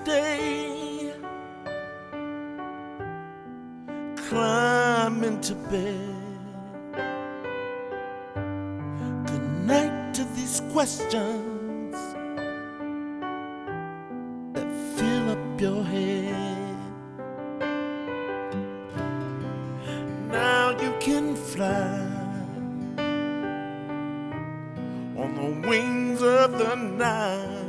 day, climb into bed. Good night to these questions that fill up your head. Now you can fly on the wings of the night,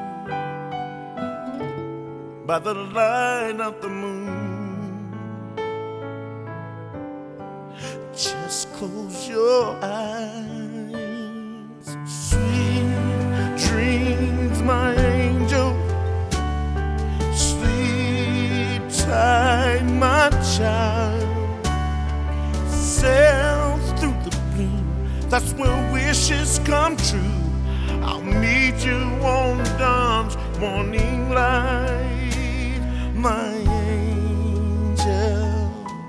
by the light of the moon. Just close your eyes. Sweet dreams, my angel. Sleep tight, my child. Sail through the blue, that's where wishes come true. I'll meet you on dawn's morning light, my angel,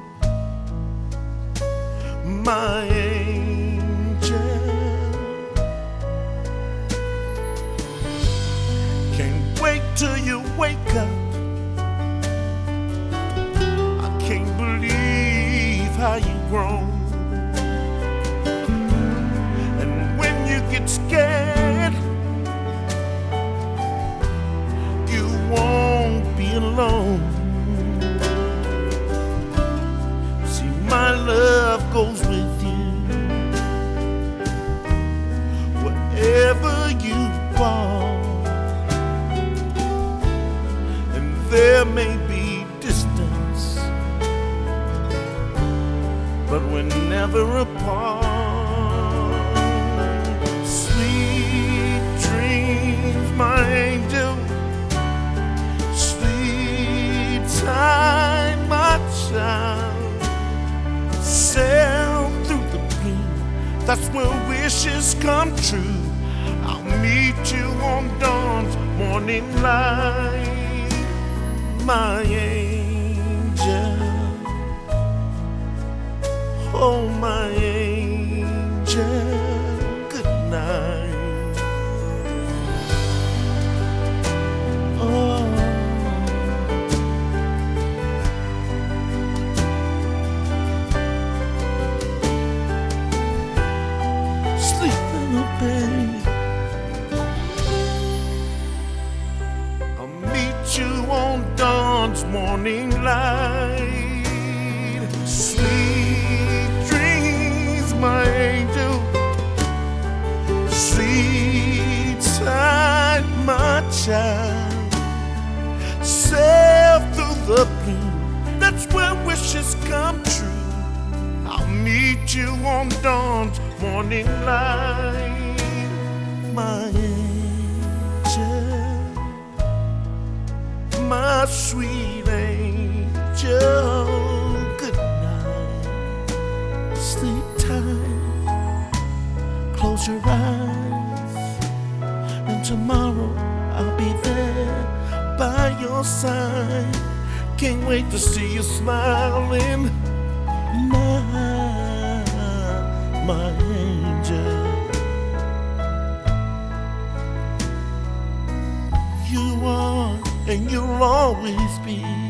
my angel. Can't wait till you wake up. I can't believe how you've grown. And when you get scared, you won't be alone. See, my love goes with you wherever you are. And there may be distance, but we're never apart. Sweet dreams, my angel. Sleep tight, my child. Sail through the blue, that's where wishes come true. I'll meet you on dawn's morning light, my angel. Oh, my angel, good night. Oh, sleep in a bed. I'll meet you on dawn's morning light. Sweet dreams, my angel. Sleep tight, my child. Sail through the blue, that's where wishes come true. I'll meet you on dawn's morning light, my angel, my sweet angel. Good night. Sleep tight, close your eyes, and tomorrow I'll be there by your side. Can't wait to see you smiling, my angel. You are and you'll always be